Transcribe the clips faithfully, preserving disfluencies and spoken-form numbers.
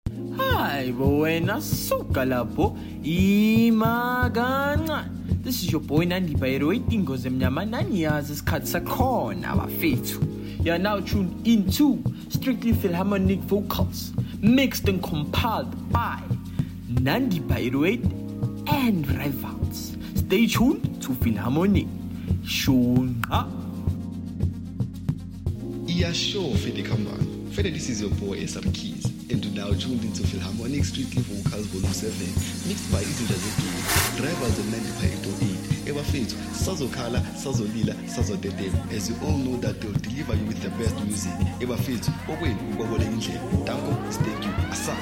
Hi, buena suka lapho imagana. This is your boy Nandi Bayero Ingoz Mnyama Naniyazi isikhathi sakhona abafethu. You are now tuned into Strictly Philharmonic Vocals, mixed and compiled by Nandi Bayero and Rivals. Stay tuned to Philharmonic. Shunga. Yeah, sure, Fede Kamban. Fede, this is your boy S R Keys, and you're now tuned into Philharmonic Strictly Vocals Volume seven, mixed by Izinja Zeki, Rivals and ninety-five eight oh eight. Eva Faith, Sazo Kala, Sazo Lila, Sazo Dedem. As you all know that they'll deliver you with the best music. Eva Faith, Owen, Ugawole Inche, Tango, Stake You, Asa.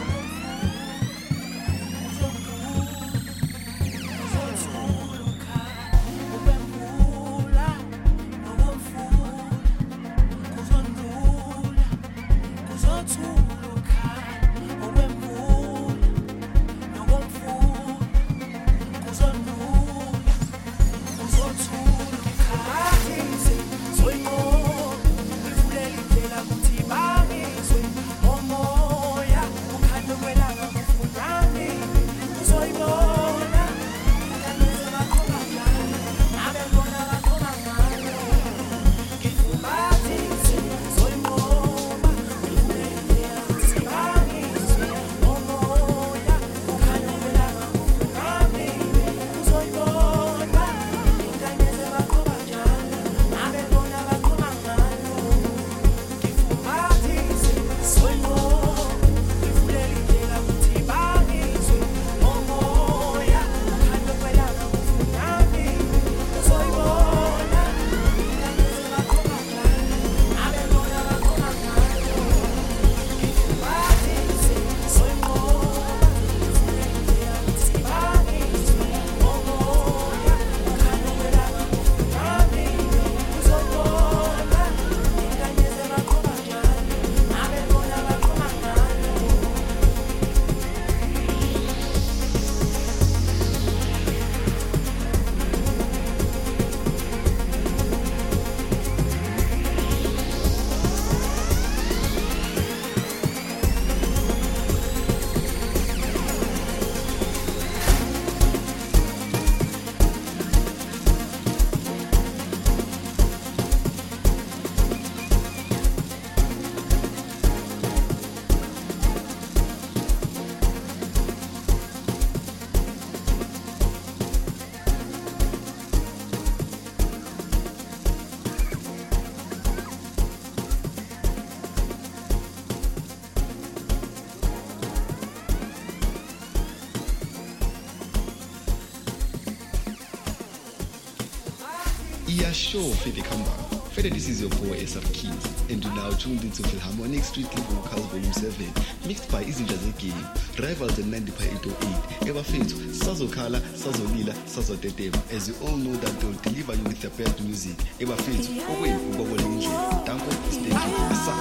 Yeah, sure, Fede Kamban. Fede, this is your boy S R Keys, and you're now tuned into Philharmonic Strictly Vocals Volume seven, mixed by Izinja Zeki, Rivals and ninety-five eight oh eight. Eva Faith, Sazo Kala, Sazo Lila, Sazo Dedem. As you all know that they'll deliver you with the best music. Eva Faith, Owen, Ugawole Inche, Tango, Stake You, Asa.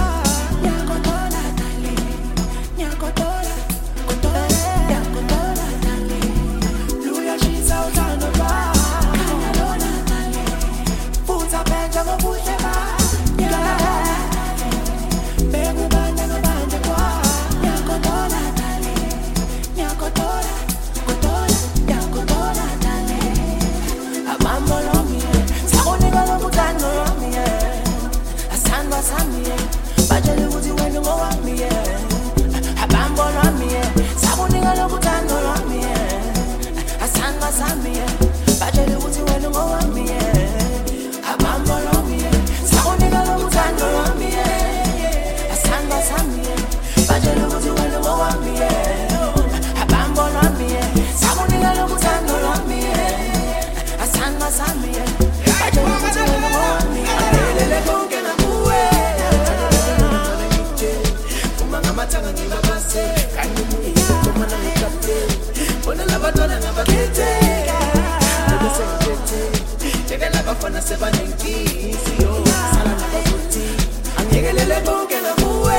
Nyako abafana sebanenkinsi yo sala nabafuthi angekelele bonke nakuwe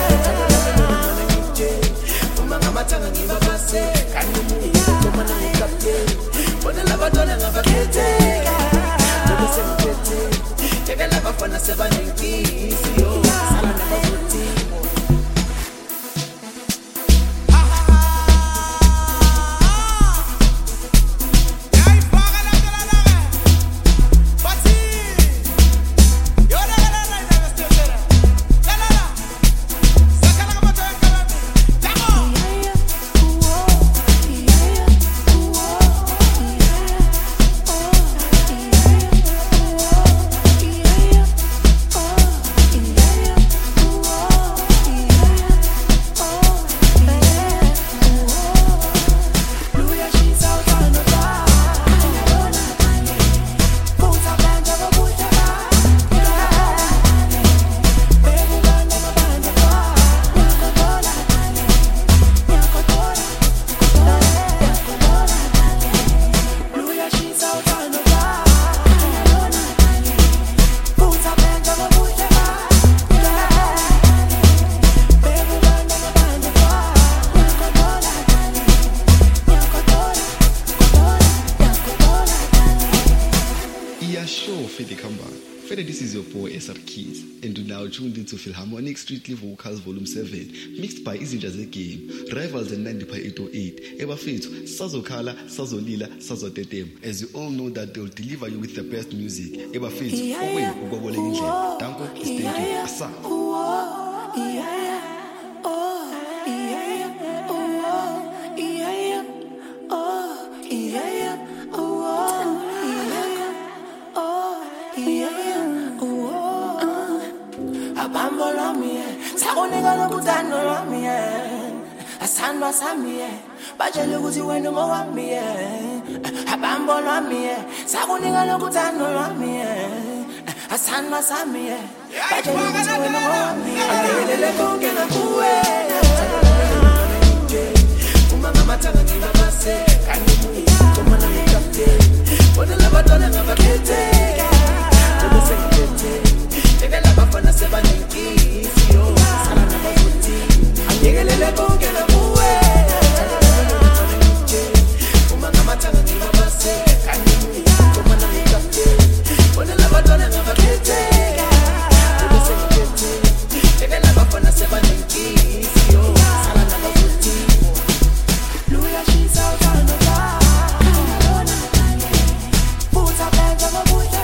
uma ngamathanga ngibabase kanti umuntu uma nangikapteni bona labantwana ngabakhetheka bona sengiphethe yekela abafana sebanenkinsi yo sala nabafuthi Tuned into Philharmonic Strictly Vocals Volume seven, mixed by Izinja Zegame, Rivals and ninety-five eight oh eight, Ebafethu, Sazokhala, Sazolila, Sazotetem. As you all know that they'll deliver you with the best music. Ebafethu, Owe, Ugobole Indle, Danko, is thank you, Asa. Sakunika lokuthandwa lwami asandwa sami bajele ukuthi wena ngowami abambo lwami sakunika lokuthandwa lwami asandwa sami bajele ukuthi wena ngowami angelele konke nakuwe uma ngamathanga ngibabase kanti umuntu uma nangikapteni bona labantwana ngabakhetheka bona sengiphethe yekela abafana sebanenkinsi yo sala nabafuthi angekelele konke nakuwe uma ngamathanga ngibabase kanti uma nangikapteni bona labantwana ngabakhetheka bona sengiphethe yekela abafana sebanenkinsi yo sala nabafuthi luya shisa uthandwa futhi abenza ngobuhle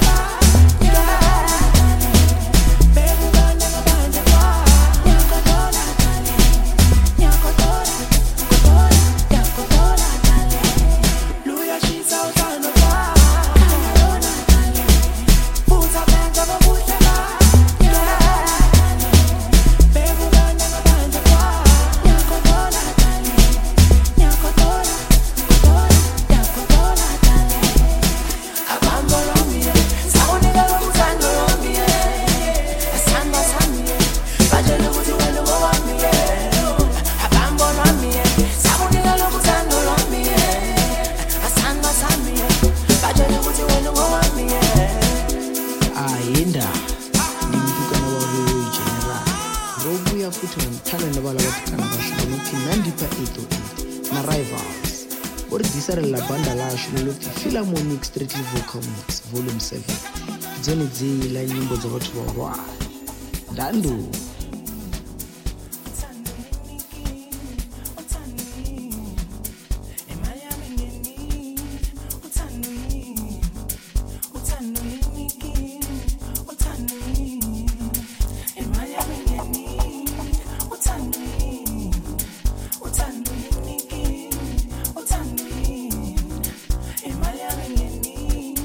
la banda lasho lokuthi Philharmonic Strictly Vocal Mix Volume seven dzone dzila nyimbo dza vhathu vhahulwane ndandu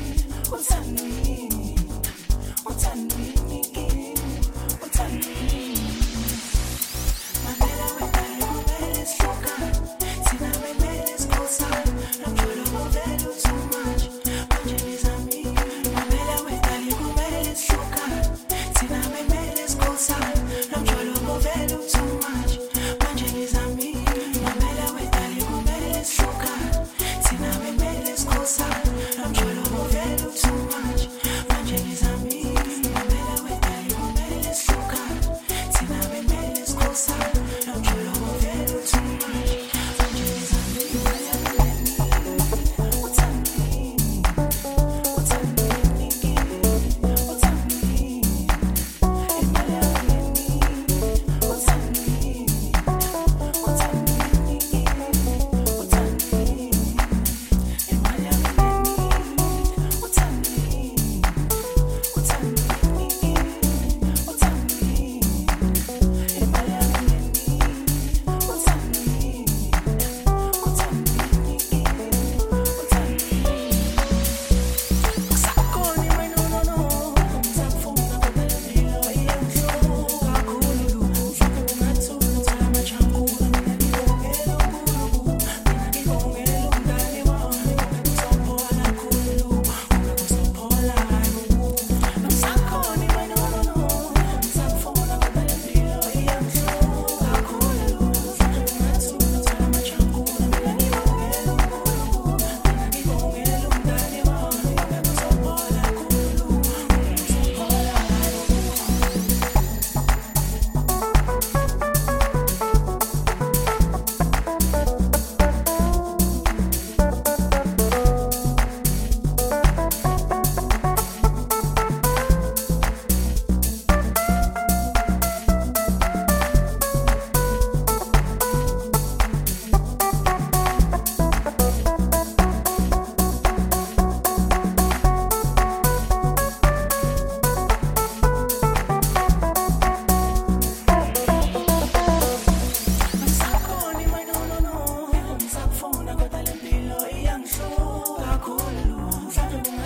What's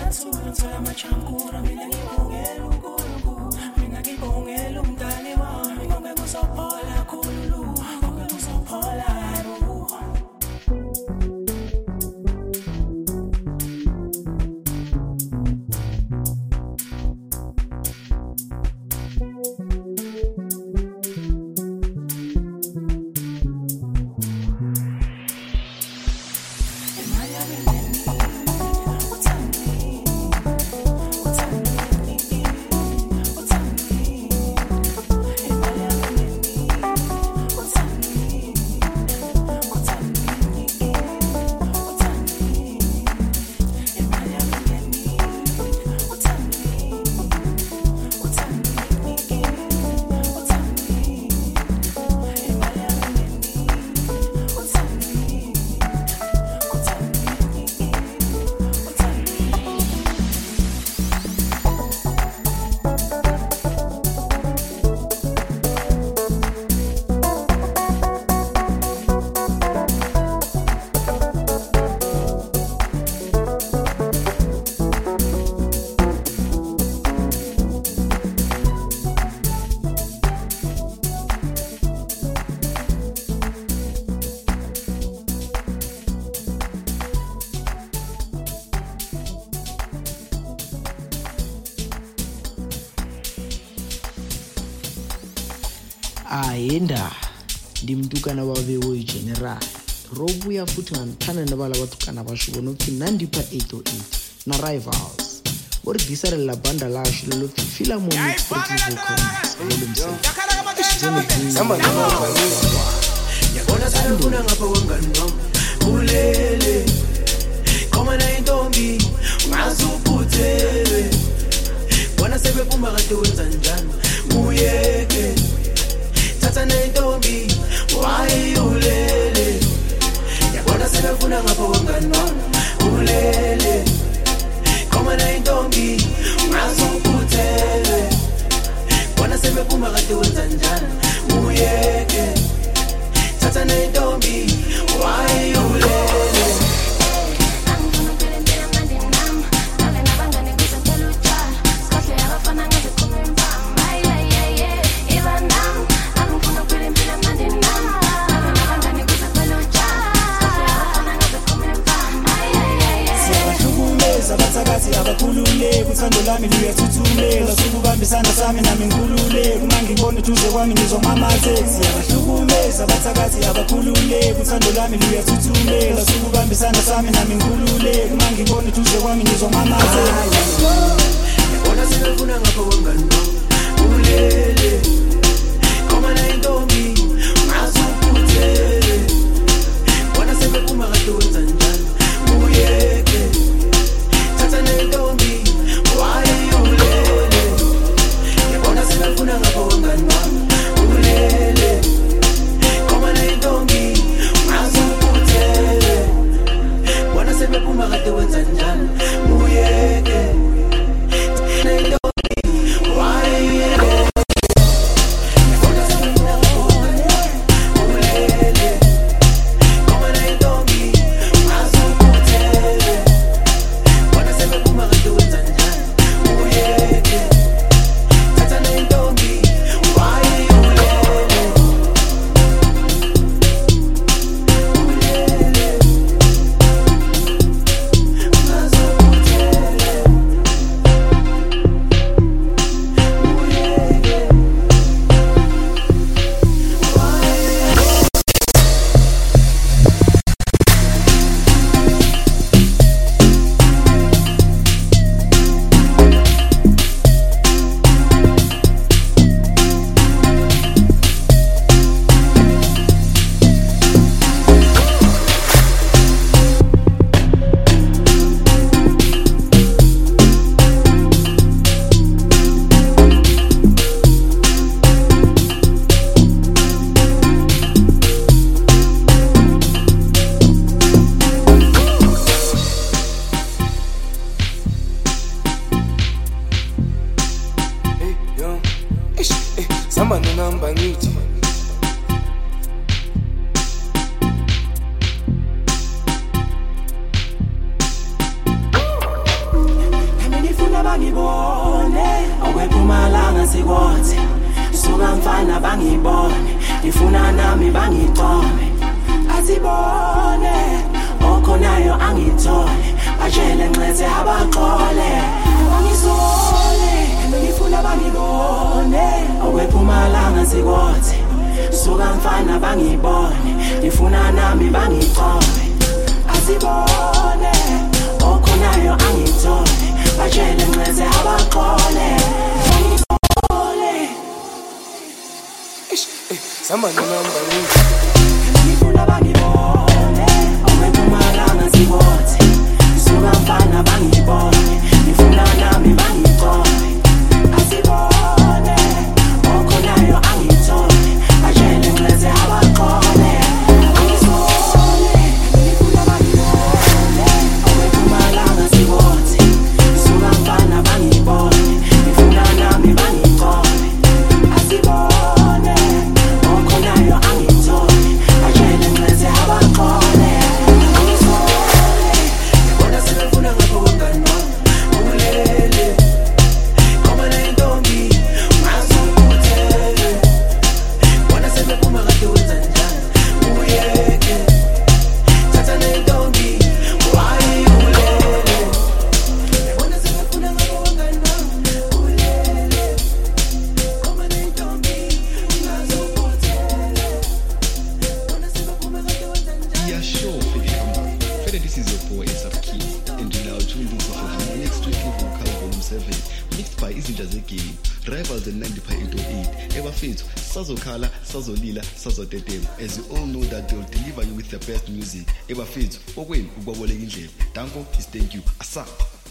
ayenda ndimtukana wavewo general robuya futhi ngantana nebala batukana basho nokuthi nandipa eight oh eight na rivals ori disarela banda lasho lokuthi Philharmonic yabona sanifuna ngapha kwengani noma ulele koma na intombi ungazuphuthele bona sebephuma kade wenza njani uyeke thatha na intombi wayulele yabona sanifuna ngapha kwengani noma ulele koma na intombi ungazuphuthele bona sebephuma kade wenza njani uyeke Tata na intombi, why you lele? I'm gonna put it there, I'm gonna nam. Nale na banga ne kusa telucha. Skosle ya wafana ngaze kumimba. Ay ay ay ay, iba nam. I'm gonna put it there, I'm gonna nam. Nale na banga ne kusa telucha. Skosle ya wafana ngaze kumimba. Ay ay ay ay. Siyahlukumeza abathakathi abakhulule kuthando lami luyathuthumela sukubambisana sami nami ngikhulule kuma ngibone duze kwami ngizongamathe siyahlukumeza abathakathi abakhulule kuthando lami luyathuthumela sukubambisana sami nami ngikhulule kuma ngibone duze kwami ngizongamathe yabona sinifuna ngapha kwengani ulele koma na intombi ungazuphuthele bona sebephuma kade wenza njani uyeke thatha na intombi wayulele yabona sinifuna ngapha kwengani ulele koma na intombi ungazuphuthele bona sebephuma kade wenza njani uyeke na intombi wayulele bangibone okwePhumalanga sikwathi suka mfana bangibone ngifuna nami bangicome asibone okhonayo angithole bajele nxese abaxole bangisole ngifuna bangibone okwePhumalanga sikwathi suka mfana bangibone ngifuna nami bangicome asibone okhonayo angithole bajele nxese abaxole Somebody number one. Ngifuna bangibone okwePhumalanga sikwathi suka mfana bangibone ngifuna nami bangicome asibone okhonayo angithole bajele nxese abaxole bangisole ngifuna bangibone okwePhumalanga sikwathi suka mfana bangibone ngifuna nami bangicome asibone okhonayo angithole bajele nxese abaxole bangisole ngibona sebefuna ngapho kwengane ulele koma nentombi ngasukuthele bona sebephuma kade wenza njani uyeke thatha nentombi wayi ulele bona sebefuna ngapho kwengane ulele koma nentombi ngasukuthele bona sebephuma kade wenza njani. Yeah, sure, Fede Kamba. Fede, this is your boy, A$AP Keys, and you're now tuned into Philharmonic Strictly Vocal Volume seven, mixed by Izinja Zegame, Rivals and ninety-five eight oh eight. Ebafethu, Sazokhala, Sazolila, Sazotetema. As you all know that they'll deliver you with the best music. Ebafethu, okwenu ukwaboleka indlela. Danko is thank you. Asa.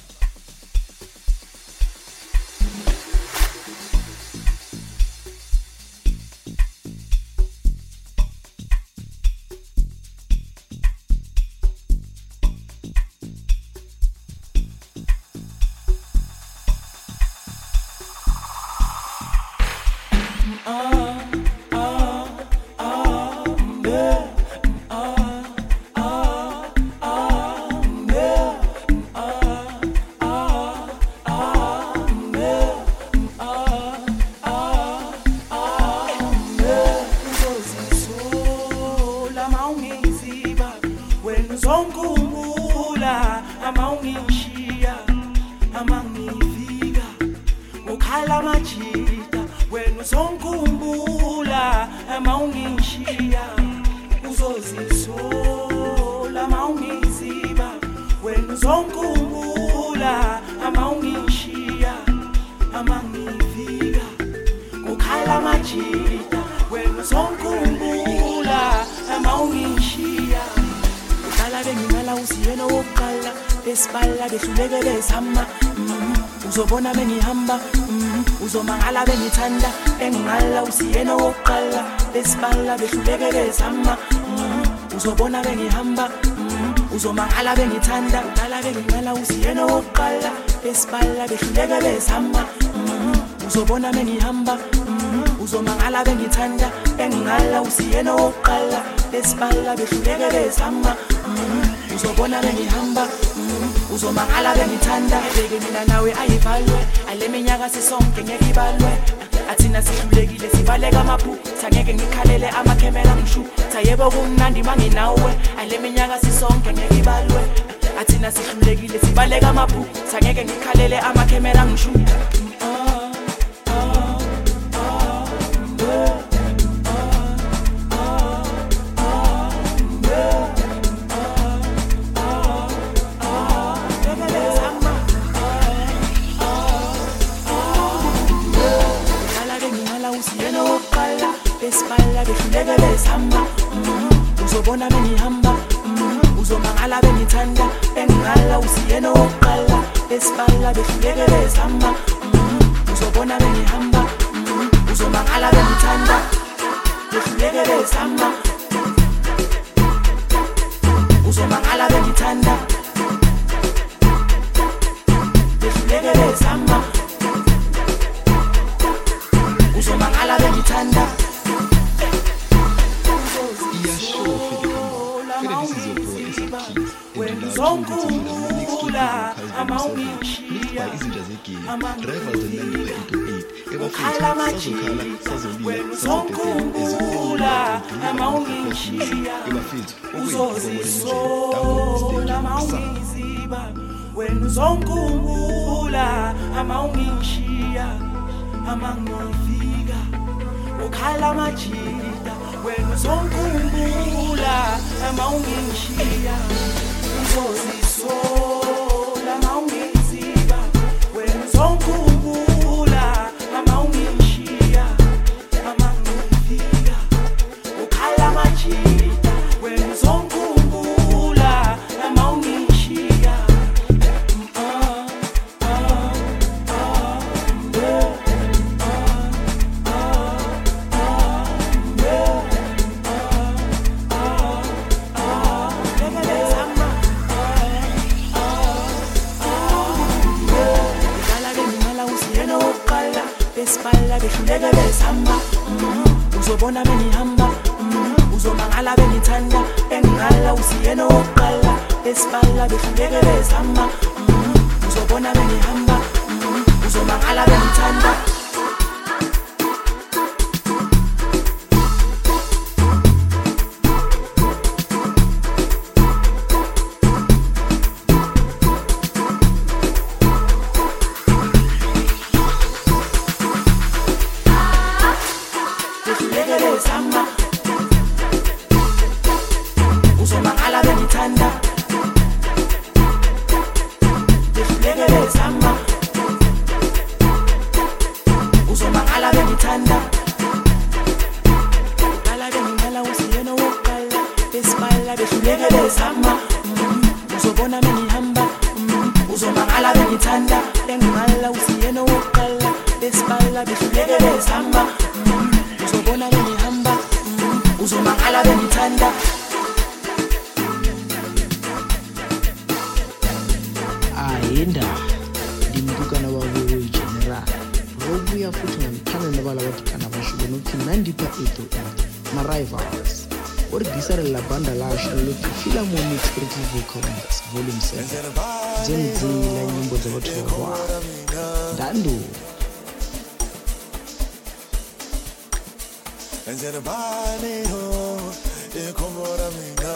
Uzobona bengihamba uzomangala bengithanda engala usiyena wokuqala lesibala behluleke bezama uzobona bengihamba uzomangala bengithanda uqala bengingala usiyena wokuqala lesibala behluleke bezama uzobona bengihamba uzomangala bengithanda engala usiyena wokuqala lesibala behluleke bezama uzobona bengihamba uzomangala bengithanda ebeke mina nawe ayivalwe aleminyaka sisonke ngeke ibalwe athina sihlulekile sibaleka amaphutha ngeke ngikhalele amakhemera ngisho sayebo kumnandi manginawe aleminyaka sisonke ngeke ibalwe athina sihlulekile sibaleka amaphutha ngeke ngikhalele amakhemera ngisho espalda behluleke bezama uzobona bengihamba uzomangala bengithanda engala usiyena wokuqala espalda behluleke bezama uzobona bengihamba uzomangala bengithanda behluleke bezama uzomangala bengithanda behluleke bezama uzomangala bengithanda. Zonkumbula amawungishiya izinja zegame rivals and eight oh eight ebafethu sazokhala sazolila uzongikhumbula noma ungishiya uzozisola noma ungiziba wena uzongikhumbula ama ungishiya ama ngifika ukhala majida wena uzongikhumbula ama ungishiya uzozisola noma ungiziba wena uzongikhumbula ama ungishiya ama ngifika ukhala majida wena uzongikhumbula ama ungishiya espalda behluleke besihamba uzobona benihamba uzomangala benithanda engala usiyena wokuqala espalda behluleke besihamba uzobona benihamba uzomangala benithanda ayenda ndimtukana wawewe general robuya futhi ngamthana nabala batukana bashubo nokuthi nandipha eight oh eight ma-rivals oridisarela banda lasho lokuthi Philharmonic Strictly Vocal Mix volume seven zenzila nyimbo zabathu bakwa ndandu Enzele bani ho ekhomora mina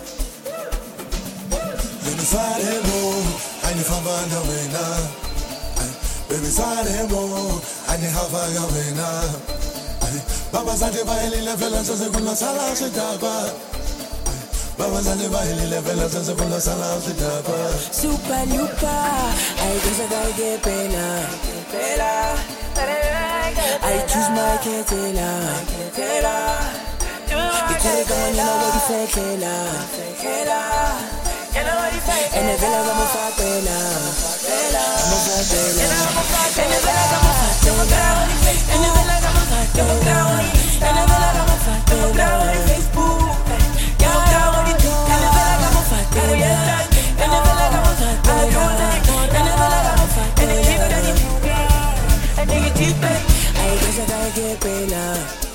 Baby sare mo ani fabana wena Baby sare mo ani havaga wena Baba zande baile vela sase kuna sala sedaba Baba zande baile vela sase kuna sala sedaba Super lupa I guess I gotta get better Better I choose my ketela, ketela. You take on you know what you say, ketela, ketela. You know what you say, and the villa I'm a fatela, fatela, I'm a fatela, and the villa I'm a fatela, and the villa I'm a fatela, and the villa I'm a fatela, Facebook, you know what you do, and the villa I'm a fatela, and the villa I'm a fatela, and the villa I'm a fatela, and the deep I guess I gotta get better.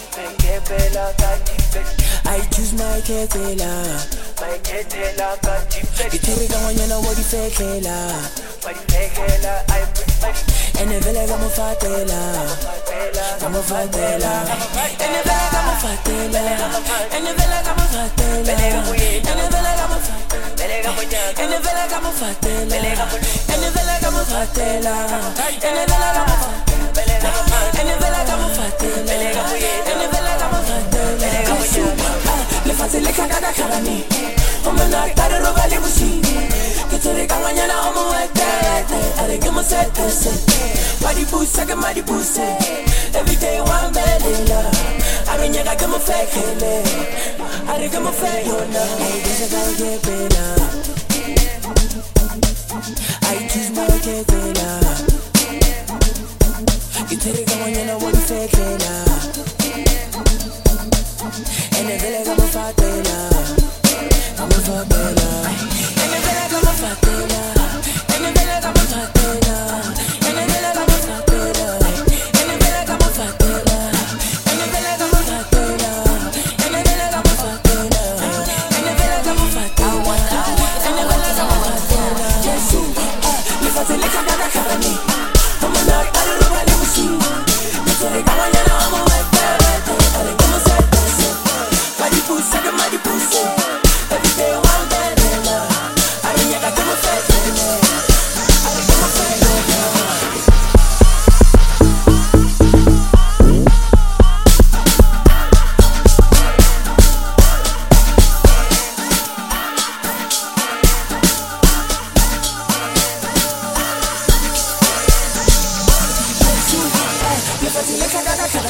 I choose my ketela. My ketela got deep. You take it on, you know what you say, ketela. My ketela, I put my. And the villa I'm a fatela. I'm a fatela. And the villa I'm a fatela. And the villa I'm a fatela. And the villa I'm a fatela. And the villa I'm a fatela. And the villa I'm a fatela. And the villa I'm a fatela. And the villa I'm a fatela. And the villa I'm a fatela. Le facile cagada carani. Come na tare roba le bushini. Que te regaña na omo etete. Are que mo sete se. Madi busa que madi buse. Every day one belela. Are nyega que mo fekele. Are que mo feyona. I guess I gotta get better. I choose my ketela. You take it on you know what you fake And the village I'm a fatela I'm a fatela And the village I'm a fatela And the village I'm a fatela And the village I'm a fatela And the village I'm a fatela And the village I'm a fatela And the village I'm a fatela And the village I'm a fatela And the village I'm a fatela Jesus, le fatela cagada carani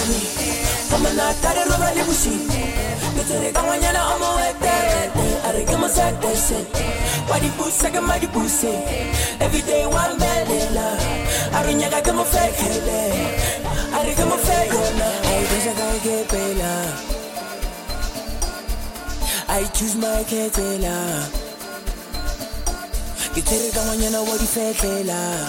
me. I'm a not that I really wish you. Get to the Gawanyana, I'm a wet there. I reckon my sack, they said. Why the pussy, second, my pussy. Every day, one belly. I don't know, I got my fake head. I reckon my fake head. I wish I could get paid. I choose my ketela. Get to the Gawanyana, what the fake head.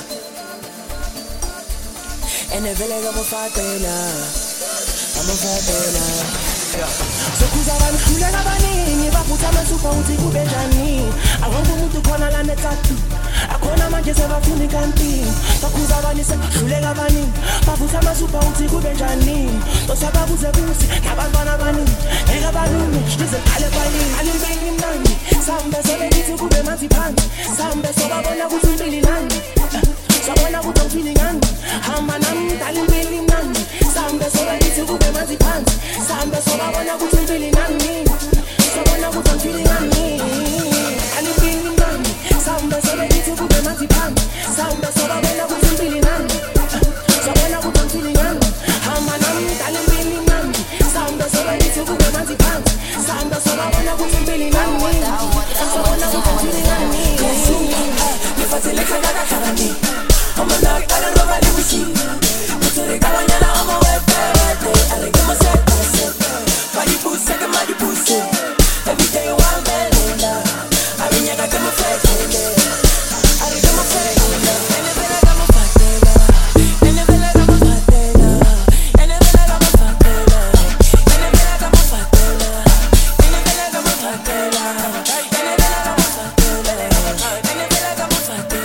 And the village of a fatela. I'm a fatela. Sokuzabani khuleka baningi baphutha amasupha uthi kube njani akukho umuntu khona la netatu akhona manje sebafuna kanti sokuzabani sekhuleka baningi baphutha amasupha uthi kube njani osababuze kusi nabantwana baningi eka balume ndize khale baningi alibeni mnandi sambe sebelithi kube mathi phansi sambe sobabona ukuthi impili nani sabona ukuthi ngifili ngani hamba nami alibeni mnandi sambe sebelithi kube mathi phansi sambe sobabona ukuthi impili nani sabona ukuthi ngifili ngani alibeni mnandi sambe sebelithi kube mathi phansi sambe sobabona ukuthi impili nani sabona ukuthi ngifili ngani hamba nami alibeni mnandi sambe sebelithi kube mathi phansi sambe sobabona ukuthi impili nani sabona ukuthi ngifili ngani nifathele khangaka khangani I'm a knock, I don't know about the wiki. But to the Gawanyana, I'm a wet bed. I don't give my set, I said. Body pussy, second body pussy. Every day, one bed. I mean, I got them a fake head. I don't give my fake head. And if I got my fat head. And if I got my fat head. And if I got my fat head. And if I got my fat head. And if I got my fat head. And if I got my fat head. And if I got my fat head.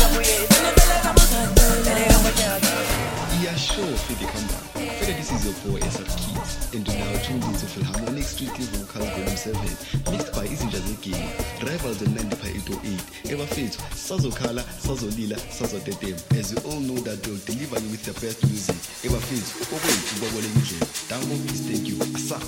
Yeah, sure, Fede Kamba. Fede, this is your boy A$AP Keys, and you're now tuned into Philharmonic Strictly Vocals Volume seven, mixed by Izinja Zegeni, Rivals and ninety-five eight oh eight. Ever fit, Sazo Kala, Sazo Lila, Sazo Tetem. As you all know that they'll deliver you with the best music. Ever fit, Ogo, Ubabole Music. Tango, please, thank you. Asa.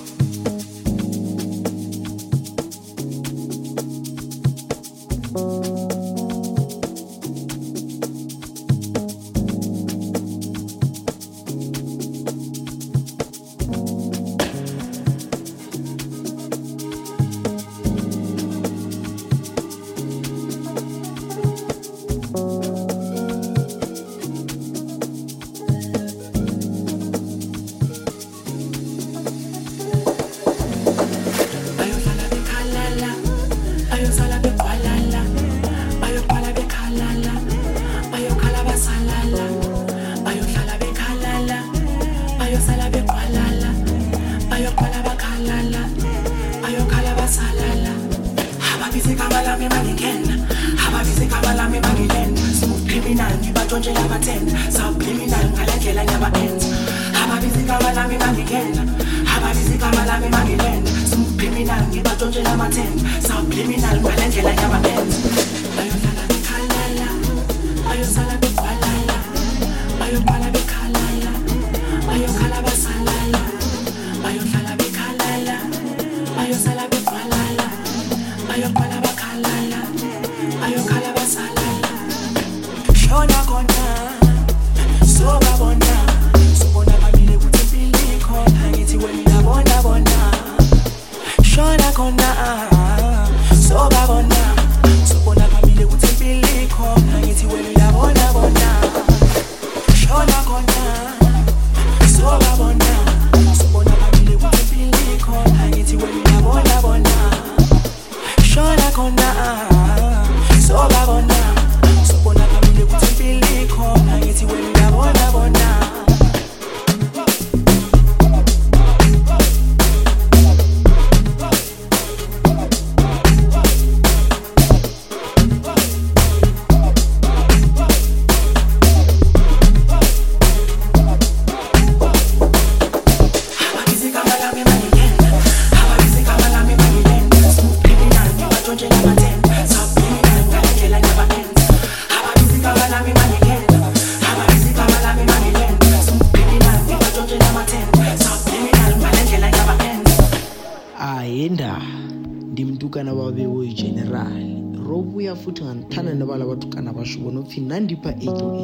ndimtukana babewo general robuya futhi ngantana nebala batukana basho bonophi ninety pa eight oh eight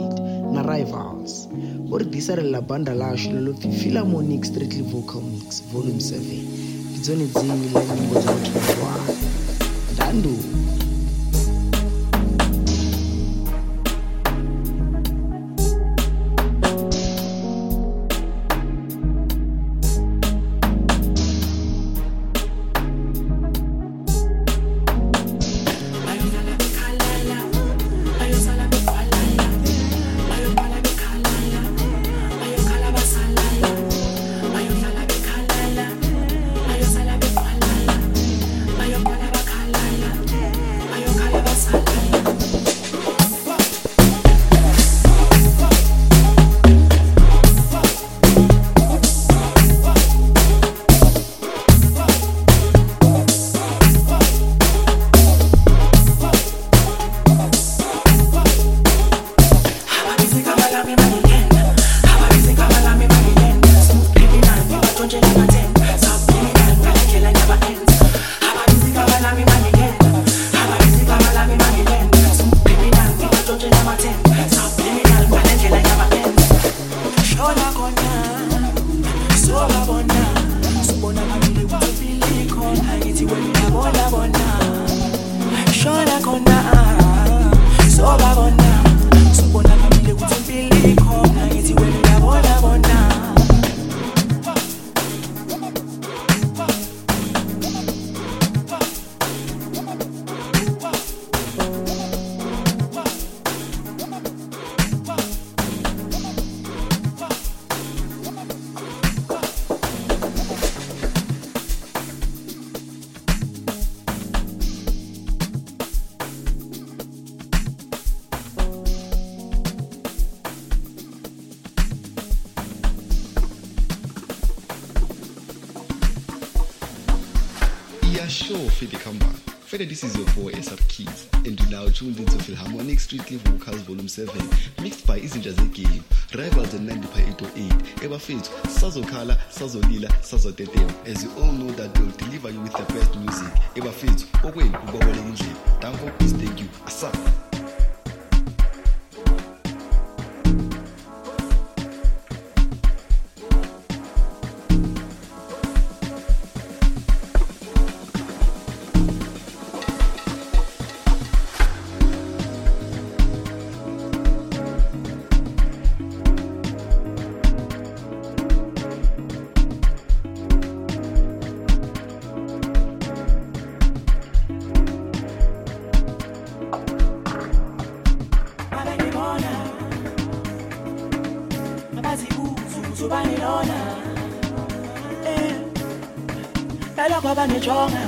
na Rivals o re disarela banda lasho le lofi Philharmonic Strictly Vocal Mix Volume seven ke tsone tseng le nyimbo tsa batho ba bangwe Dando. Sure, Fede come back. Fede, this is your boy A$AP Keys, and you now tuned into Philharmonic Strictly Vocals Volume seven, mixed by Izinja Zegame, Rivals and ninety-five eight oh eight. Ever Fate, Sazokala, Sazolila, Sazoteteo. As you all know that they'll deliver you with the best music. Ever Fate, Owen, Ubawale Inje. Danko, please thank you. A$AP. Jonga,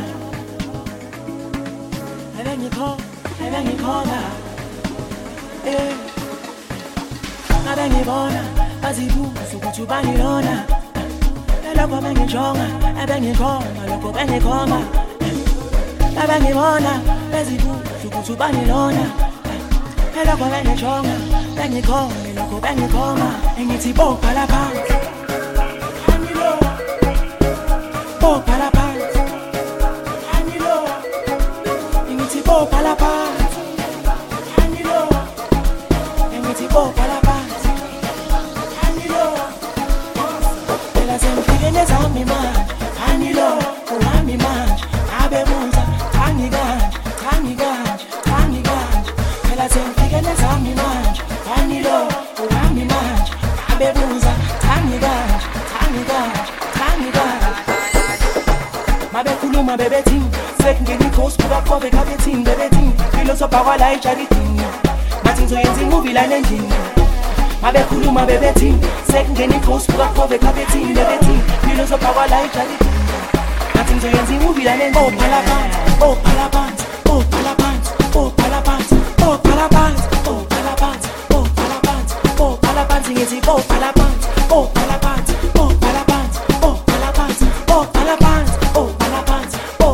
even you call, even you call her. Eh, even you bona, azibu, sukutu bani lona. Ela kwa bengi jonga, even you call, maloko bengi konga. Even you bona, azibu, sukutu bani lona. Ela kwa bengi jonga, bengi konga, maloko bengi konga. Engiti bo palapa, anilo, bo palapa. Oh, palapa, Anilo, and it's oh, palapa, Anilo. Tell us I'm feeling as I'm me man, Anilo, oh, I'm me man, Abe Munza, Tani Ganj, Tani Ganj, Tani Ganj. Tell us I'm feeling as I'm me man, Anilo, oh, I'm me man, Abe Munza, Tani Ganj, Tani Ganj, Tani Ganj. My baby, my baby, team. Second getting close to the cover, have a team, baby team. Feel so power like charity. Nothing to anything movie like engine. My baby, cool, my baby team. Second getting close to the cover, have a team, baby team. Feel so power like charity. Nothing to anything movie like engine. Oh, palapant, oh, palapant, oh, palapant, oh, palapant, oh, palapant, oh, palapant, oh, palapant, oh, palapant, sing it, oh, palapant, oh, palapant, oh, palapant, oh, palapant, oh, palapant, oh, palapant.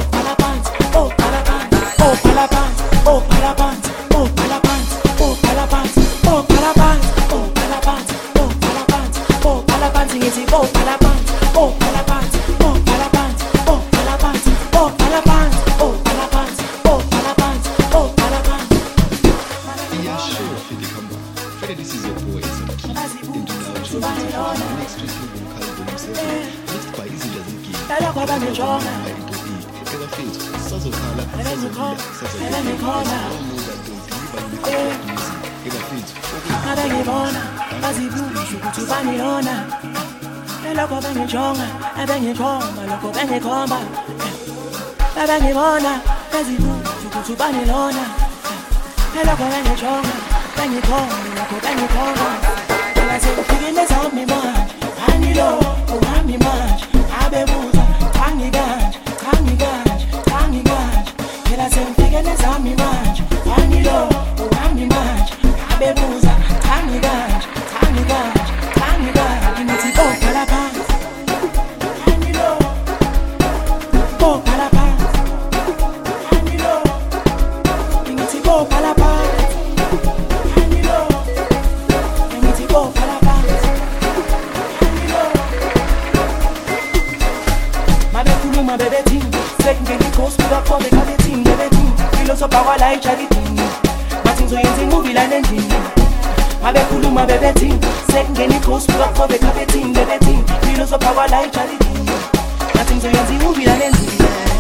Oh, palapant, oh, palapant, oh, palapant, oh, palapant, oh, palapant, oh, palapant, oh, palapant, sing it, oh, palapant, oh, palapant, oh, palapant, oh, palapant, oh, palapant, oh, palapant, oh, palapant, oh, palapant. Yeah, sure, Fede come back. Fede, this is your boy Sam Keys into now to next strictly vocal volume seven mixed by Izinja Zegeni ebafethu sazokhala sazokhala sazokhala ebafethu abengibona bazibuza ukuthi banilona lokho bengijonga abengikhomba lokho bengikhomba abengibona bazibuza ukuthi banilona lokho bengijonga bengikhomba lokho bengikhomba ngasekufike zami manje anilo ungami manje abebuza kangi kanje kangi kanje kangi kanje phela sengifike zami manje anilo ungami manje abebuza kangi kanje kangi kanje kangi kanje ngithi bopha lapha anilo bopha lapha anilo ngithi bopha lapha anilo ngithi bopha lapha anilo mabekhuluma bebethi sekungena ikhosi kukakhombe kabethi bebethi filosofa kwala ijalithi bathi ngizoyenza imuvi lana endlini mabekhuluma bebethi sekungena ikhosi kukakhombe kabethi bebethi filosofa kwala ijalithi bathi ngizoyenza imuvi lana endlini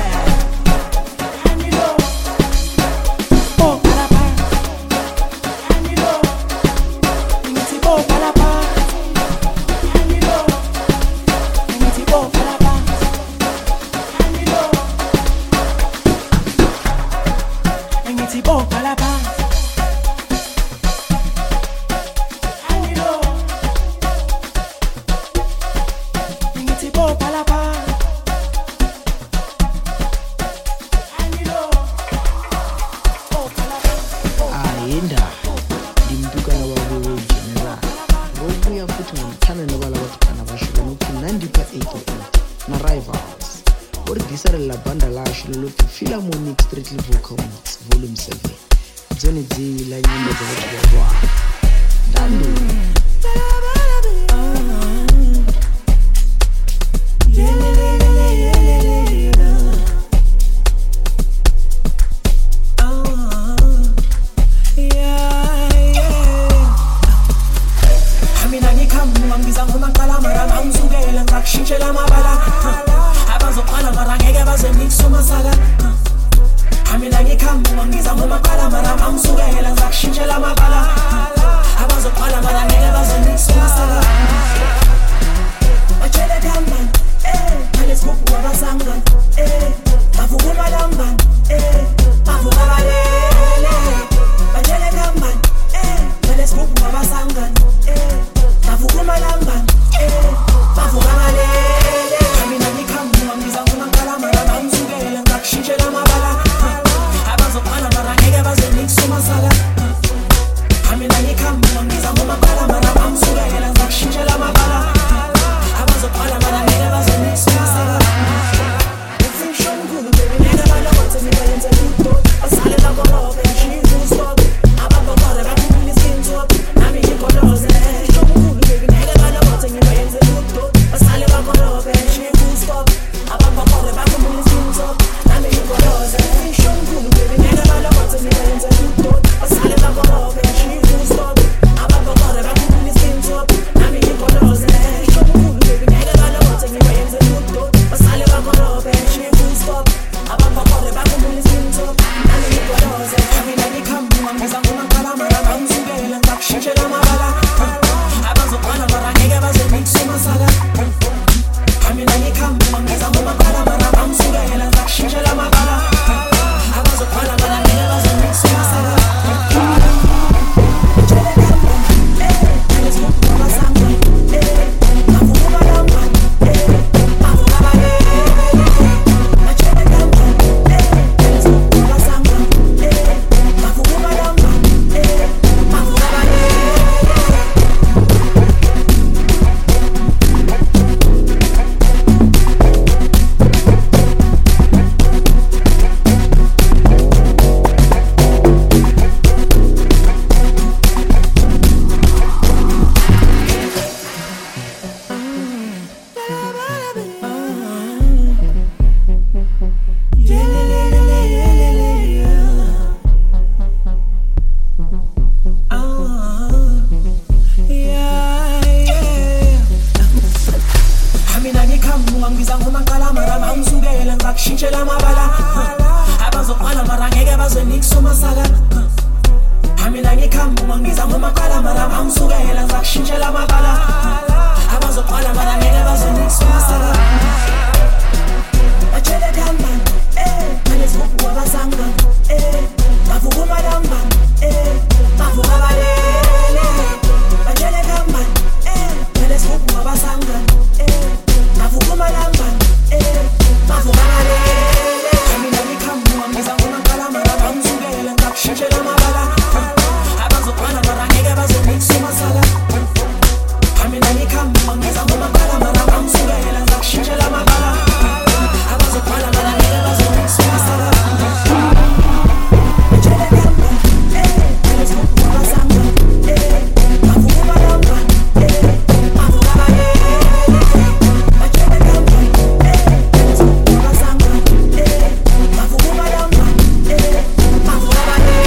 anilo bopha lapha anilo ngithi bopha lapha anilo ngithi bopha lapha anilo ngithi bopha lapha anilo ngithi bopha lapha anilo bopha lapha ayenda ndimtukana wavewo general robuya futhi ngomthana nobala batukana basho nokuthi nandipha eight oh eight na rivals uri disarela banda lasho lokuthi Philharmonic Strictly Vocal Mix volume seven dzone dzila nyimbo dzakathiwa dandu mina ngikhamu ngiza ngoma qala mara ngangizukela ngakushintshela amabala abazoqala mara ngeke baze ngikusoma saka mina ngikhamu ngiza ngoma qala mara ngangizukela ngakushintshela amabala abazoqala mara ngeke baze ngikusoma saka bachele kamban eh let's go wabasanga eh bavukuma lamban eh bavukuma lele bachele kamban eh let's go wabasanga eh bavukuma lamban eh bavukuma lele mina ngikhamu ngiza ngoma qala mara ngangizukela ngakushintshela amabala abazoqala mara ngeke baze ngikusoma saka mina ngikhamu ngiza ngikso masala Amina ngikhambu mangiza ngomakala mara bangisukela ngizakushintshela amabala Abazoqala mara ngeke bazongikso masala Bajele kanman eh manje sibuku abasanga eh bavuka malamba eh bavuka balele Bajele kanman eh manje sibuku abasanga eh bavuka malamba eh bavuka balele Amina ngikhambu mangiza ngomakala mara bangisukela ngizakushintshela amabala Abazoqala mara ngeke bazongikso masala Amina ngikhambu mangiza ngomakala mara bangisukela ngizakushintshela amabala Abazoqala mara ngeke bazongikso masala Bajele kanman eh manje sibuku abasanga eh bavuka malamba eh bavuka balele Bajele kanman eh manje sibuku abasanga eh bavuka malamba eh bavuka balele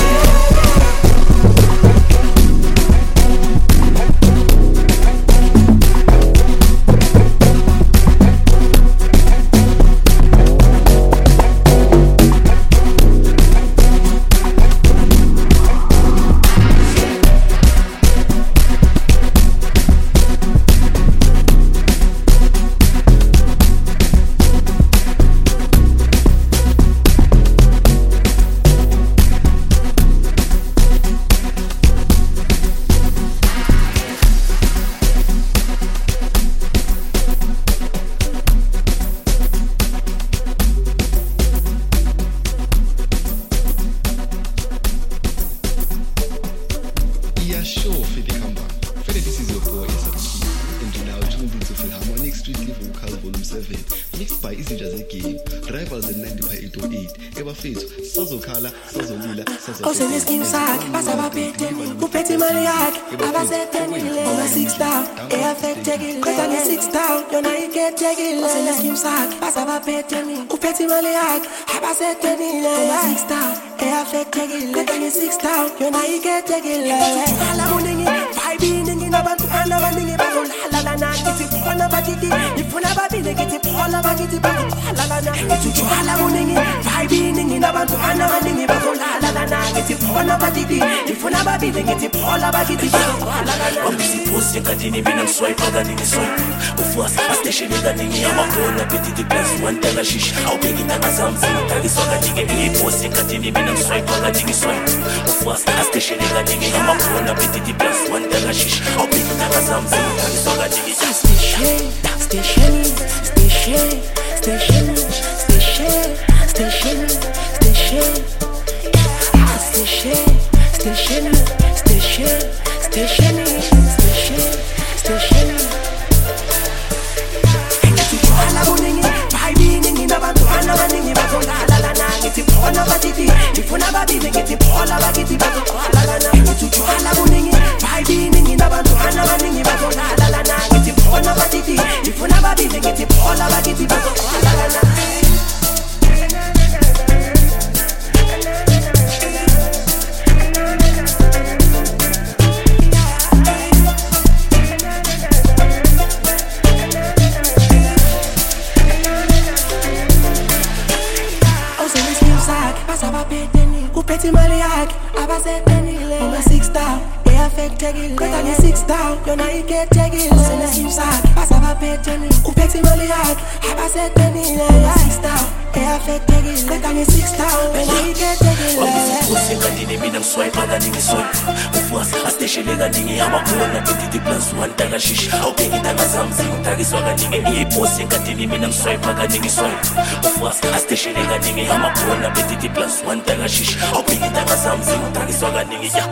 Yeah, sure, Fede Kamba. Fede, this is your boy, Asap Keys, and you're now tuned into Philharmonic Strictly Vocal Volume seven, mixed by Izinja Zegame, Rivals and ninety-five eight oh eight, Eba Fethu, Sazokhala, Sazolila, Osele skim sak, pasa papete Upeti mali yak, abasete nile Oma six down, e affecte gile Kota ni six down, yona ikete gile Osele skim sak, pasa papete Upeti mali yak, abasete nile Oma six down, e affecte gile Kota ni six down, yona ikete gile Ala muningi, vibe ningi Nabantu ana baningi, bago la la na Kiti pona batiti, ifuna babile Kiti pona bagiti, bago la la na Chuchu ala muningi, vibe ningi Nabantu ana baningi, bago la la na Kiti pona batiti, ifuna babile Kiti pona bagiti, bago la la na Wambisi posi nkatini mina mswipe akanini swipe Ufuasi astation kaningi amakona Petiti plus one tanga shish Aupingi tanga zamzini Tagiswa kaningi Iyi posi nkatini mina mswipe akanini swipe Ufuasi astation kaningi amakona Petiti plus one tanga shish Aupingi tanga zamzini Tagiswa kaningi Station, station, station, station, station, station, station Station, station, station, station, station, station Ala muningi, vibe ningi Nabantu ana baningi, bago la la la na Kiti pona batiti, ifuna babile Kiti pona bagiti, bago la la na Ala muningi, vibe ningi Nabantu ana baningi, bago la la la na Kiti pona batiti, ifuna babile Kiti pona bagiti, bago la la na Upeti mali yak, abasete nile Oma six down, e affecte gile Kota ni six down, yona ikete gile Osele skim sak, pasa papete ni Upeti mali yak, abasete nile Oma six down, e affecte gile Kota ni six down, yona ikete gile Wambisi posi nkatini mina mswipe akanini swipe Ufuasi astation kaningi amakona Petiti plus one tanga shish Aupingi tanga zamzini Tagiswa kaningi Iyi posi nkatini mina mswipe akanini swipe Ufuasi astation kaningi amakona Petiti plus one tanga shish Aupingi tanga zamzini Tagiswa kaningi ya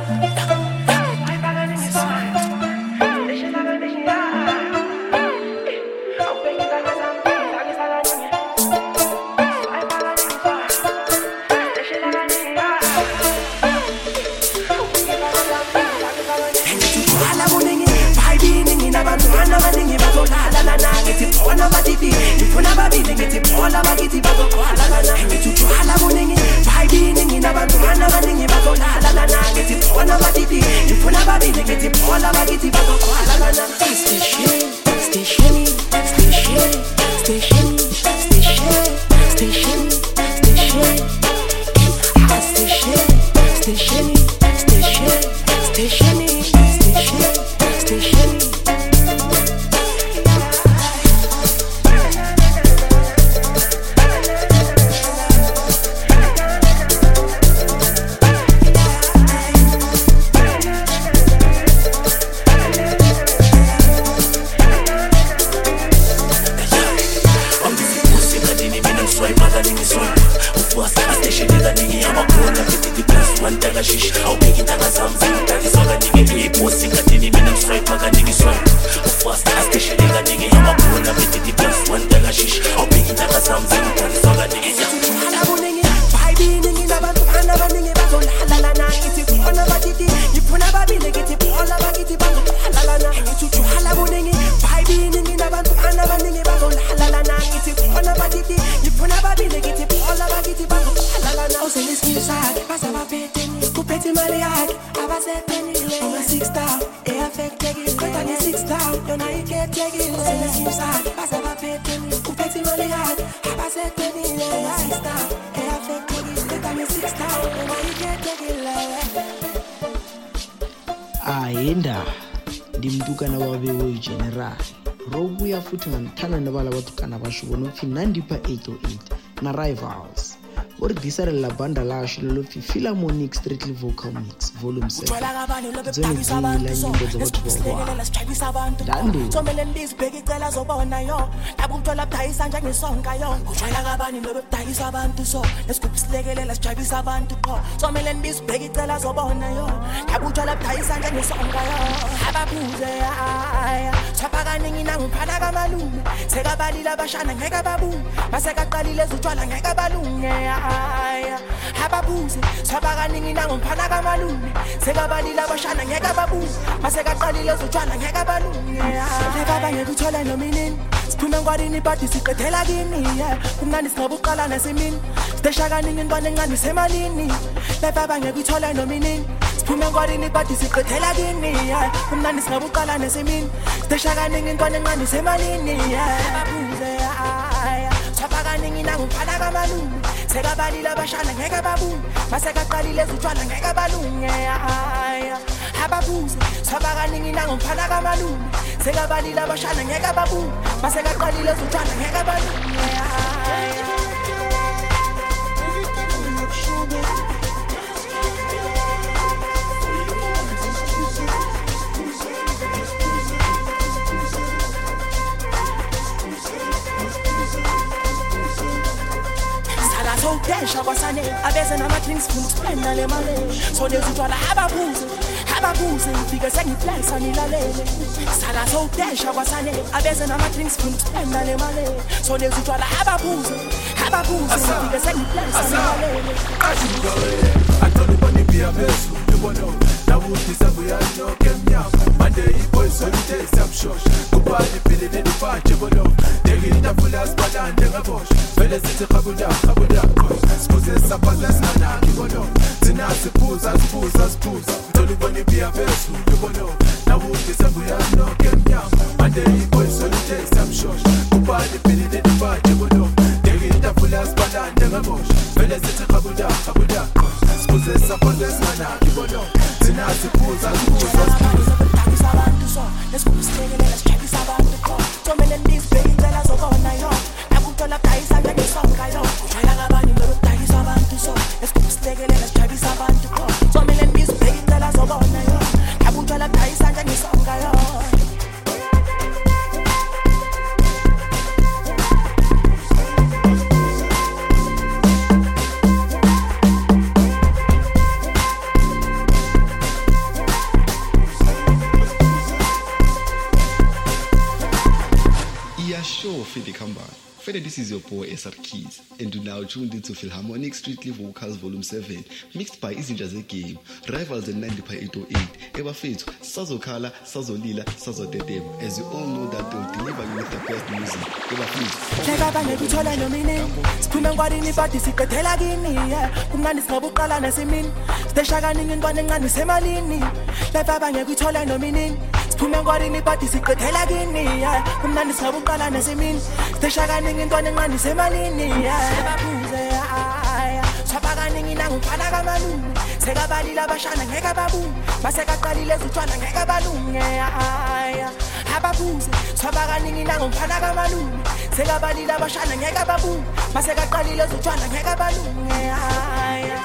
Ala muningi, vibe ningi Nabantu ana baningi, bago la la la na Kiti pona batiti, ifuna babile Kiti pona bagiti, bago la la na Ala muningi, vibe ningi Nabantu ana baningi, bago la la la na Kiti pona batiti, ifuna babile Kiti pona bagiti, bago la la na Station, station, station, station, station, station, station, station takashish awubheki intanga zami zingidakiswa kaningi ngiyiposi ngadini mina ngiswipe kaningi swipe ufast asteshele kaningi amakhona betiti plus one takashish awubheki intanga zami zingidakiswa kaningi Hala buningi vibe ningi nabantu hana baningi bazolala na ngithi khona batiti ngifuna babili ngithi phola bakithi bazolala na ngithi hala buningi vibe ningi nabantu hana baningi bazolala na ngithi khona batiti ngifuna babili ngithi phola bakithi bazolala na uselisizake basabaphethe kuphethe imali yakhe abasethenile uma six star eaffectekile kodwa nge six star yona ikethekile uselisizake basabaphethe kuphethe imali yakhe abasethenile uma six star eaffectekile kodwa nge six star yona ikethekile ayenda ndimtukana wavewo general robuya futhi ngantana navala vatukana va xivono pfi nandipha eight oh eight na rivals uri disarela banda lasho lelopfi Philharmonic Strictly Vocal Mix volume seven dzonedziyila nyimbo dza vathu vahwa somele ndizibheka icela zobona yo nabuthola budayisa njengesonka yo kujwayela kabani lobe budayisa abantu so lesigubhu silekelela sijabisa abantu qho somele ndizibheka icela zobona yo nabuthola budayisa njengesonka yo ababuze aya chapha kaningi nangiphana kamalume sekabalile abashana ngeke ababume basekaqalile ezutshwala ngeke abalunge aya ababuze chapha kaningi nangiphana kamalume sekabalile abashana ngeke ababume basekaqalile ezutshwala ngeke abalunge leba ngekuthola nominini siphuma ngwadini badi siqedela kini kumnandi singabuqala nasemini stesha kaningi intwana encane semalini leba ngekuthola nominini siphuma ngwadini badi siqedela kini kumnandi singabuqala nasemini stesha kaningi intwana encane semalini ababuze aya chapha kaningi nangiphana kamalume sekabalile abashana ngeke babume basekaqalile ezutshwala ngeke balunge aya ababuze chapha kaningi nangiphana kamalume sekabalile abashana ngeke babume basekaqalile ezutshwala ngeke balunge aya so desha kwasane abeze nama-drinks funa ukuspenda le mali so lezutshwala ababuze ababuze ngifike sengiflexa nilalele sala so desha kwasane abeze nama-drinks funa ukuspenda le mali so lezutshwala ababuze ababuze ngifike sengiflexa nilalele Antoni boni pia besu yubono na wuti sabu ya nyoke mnyama Mande iboy solite samshosh Kupani pili nini fache bono Degi nitafula spada ndenga bosh Vele ziti kabuda kabuda kosh Skuze sapaza sana kibono Zina sipuza sipuza sipuza Antoni boni pia besu yubono na wuti sabu ya nyoke mnyama Mande iboy solite samshosh Kupani pili nini fache bono Degi nitafula spada ndenga bosh Vele ziti kabuda kabuda kosh Skuze sapaza sana kibono Zina sipuza sipuza sipuza abantu so lesigubhu silekelela sijabisa abantu qho somele ndizibheka icela zobona yo nabuthola budayisa njengesonka yo kujwayela kabani lobe budayisa abantu so lesigubhu silekelela sijabisa abantu qho somele ndizibheka icela zobona yo nabuthola budayisa njengesonka yo Sure, Fede Kamban. Fede, this is your boy S R Keys, and you now tuned into Philharmonic Strictly Vocals Volume seven, mixed by Izinja The Game, Rivals and Nandipha eight oh eight, Eba Fethu, Sazokhala, Sazolila, Sazodedem. As you all know that they'll deliver you with the best music. Eba Fethu. Cheka bangekuthola nomini, siphuma ngwadini badi siqedela kini, kumnandi singabuqala nasemini, stesha kaningi intwana encane semalini, leba bangekuthola nomini. Siphuma ngwadini badi siqedela kini kumnandi singabuqala nasemini stesha kaningi intwana encane semalini ababuze aya chapha kaningi nangiphana kamalume sekabalile abashana ngeke babume basekaqalile ezutshwala ngeke balunge aya ababuze chapha kaningi nangiphana kamalume sekabalile abashana ngeke babume basekaqalile ezutshwala ngeke balunge aya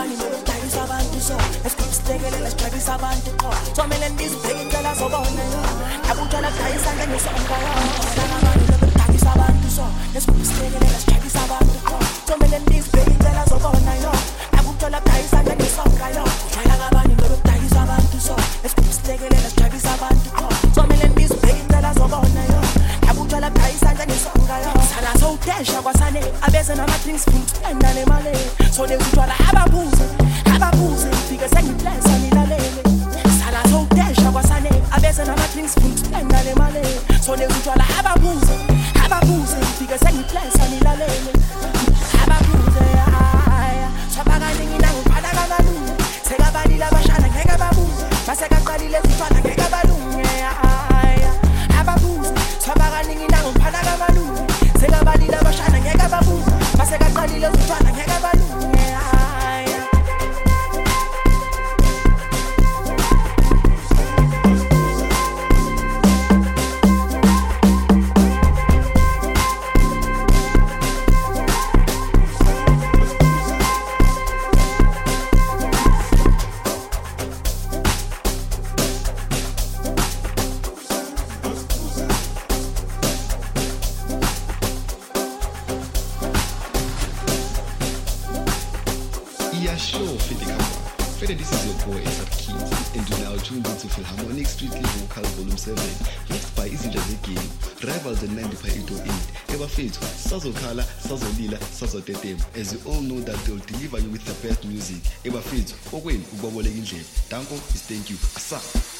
ngabani ngokudayisa abantu so esikusilekelela sijabisa abantu qho thomele ndizibheke indlela zobona yo abuthola kudayisa ngenyosonga yo ngabani ngokudayisa abantu so esikusilekelela sijabisa abantu qho thomele ndizibheke indlela zobona yo abuthola kudayisa ngenyosonga yo uthola ngabani ngokudayisa abantu so esikusilekelela sijabisa abantu qho thomele ndizibheke indlela zobona yo abuthola kudayisa ngenyosonga yo sala sowudesha kwasane abeze nama-drinks futhi le mali so nezithola ababuze ababuze ngifike sengiblesa nilalele sala sowudesha kwasane abeze nama-drinks futhi le mali so nezithola ababuze ababuze ngifike sengiblesa nilalele ababuze haya swabakaningi nangiphala kabalunge sekabalile abashana ngeke babuze masekaqalile zithola ngeke balunge haya ababuze swabakaningi nangiphala kabalunge sekabalile abashana ngeke babuze masekaqalile zithola ngeke balunge haya Yeah, sure, Fede Kamba. Fede, this is your boy, A$AP Keys, and you're now tuned into Philharmonic Strictly Vocal Volume seven, mixed by Izinja Zegeni, Rivals and ninety-five eight oh eight, Ebafethu, Sazokhala, Sazolila, Sazotetem. As you all know that they'll deliver you with the best music. Ebafethu, Okwen, Ubaboleke Indlela. Danko is thank you. Asa.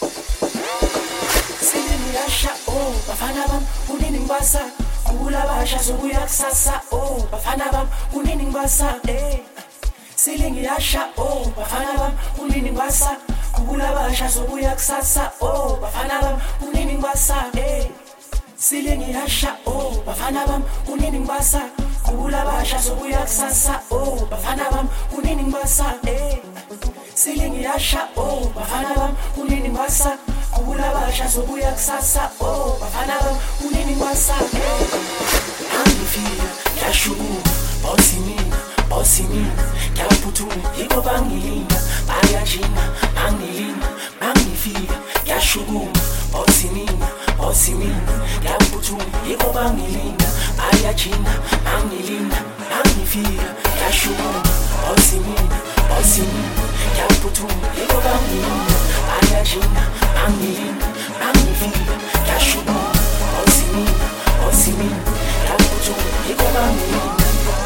Silingiyasha oh bafana bam kunini ngibasa kula basha sokuya kusasa oh bafana bam kunini ngibasa eh Silingiyasha oh bafana bam kunini ngibasa kula basha sokuya kusasa oh bafana bam kunini ngibasa eh Silingiyasha oh bafana bam kunini ngibasa kula basha sokuya kusasa oh bafana bam kunini ngibasa eh Silingiyasha oh bafana bam kunini ngibasa kula basha sokuya kusasa oh bafana bam kunini ngibasa eh angifika yashuku bosi mina bosi mina yaphuthu yiko bangilinda bayajina bangilinda bangifika yashuku bosi mina bosi mina yaphuthu yiko bangilinda bayajina bangilinda bangifika yashuku bosi mina bosi mina yaphuthu yiko bangilinda bayajina bangilinda bangifika yashuku bosi mina bosi mina yaphuthu yiko bangilinda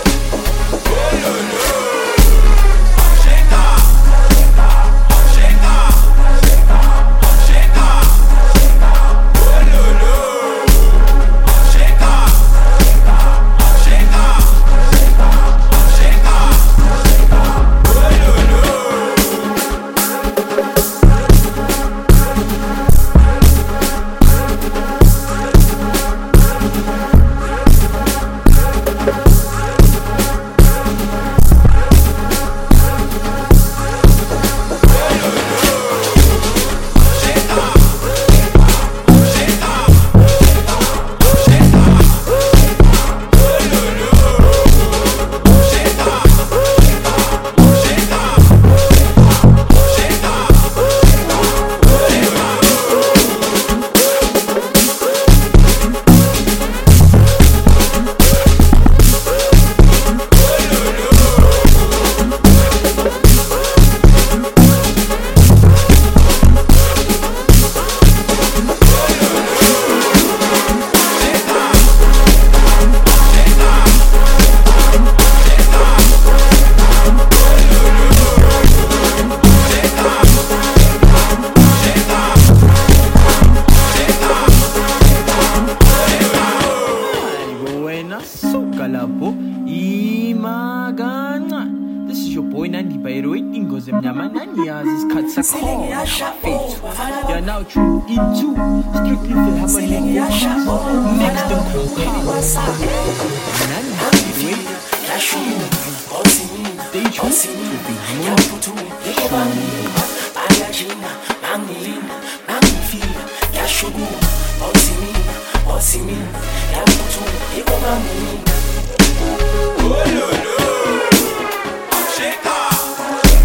You're now tuned into Strictly Philharmonic next to Coca-Cola. Stay tuned to Philharmonic.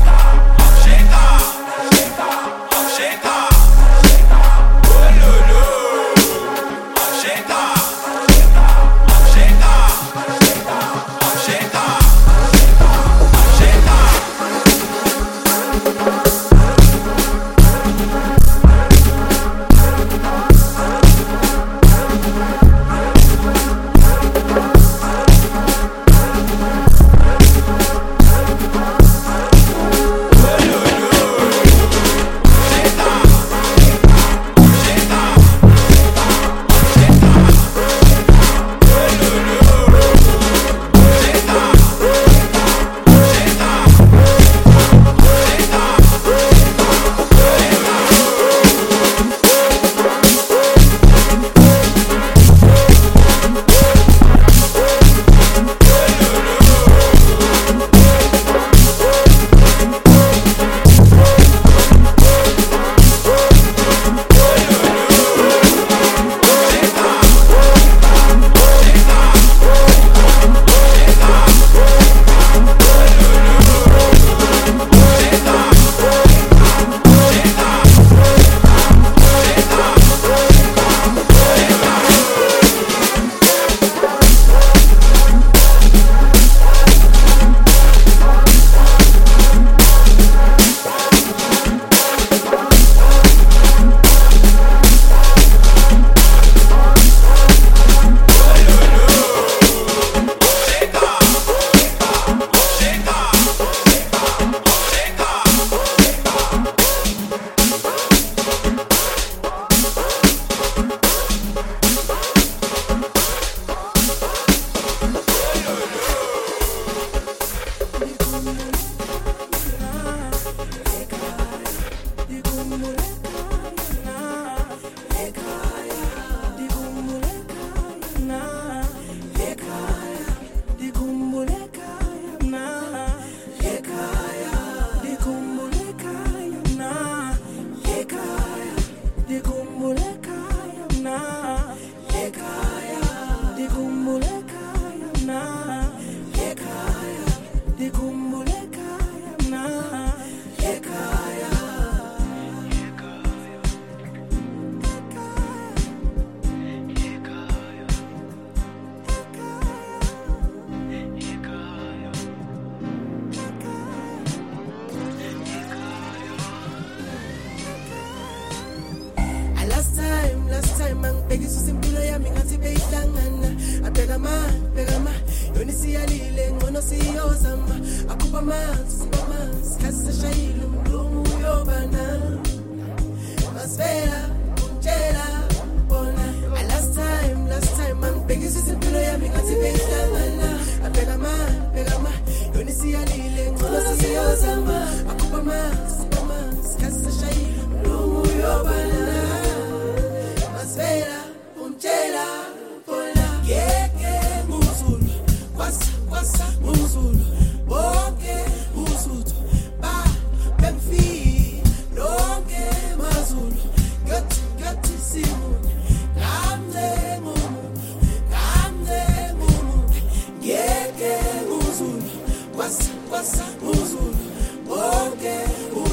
siyozama akuba amanzi amanzi kasishayile umlungu uyobana masivela umtshela bona last time last time angibhekisisa impilo yami ngathi beyihlangana abheka mani bheka mani yona siyalile ngcono siyozama akuba amanzi amanzi kasishayile umlungu uyobana masivela umtshela bona yeke nguzulu kwasa kwasa nguzulu bonke uzuthu ba bemfi lonke mazulu gathi gathi simunye kamne ngumu kamne ngumu yeke nguzulu kwasa kwasa nguzulu bonke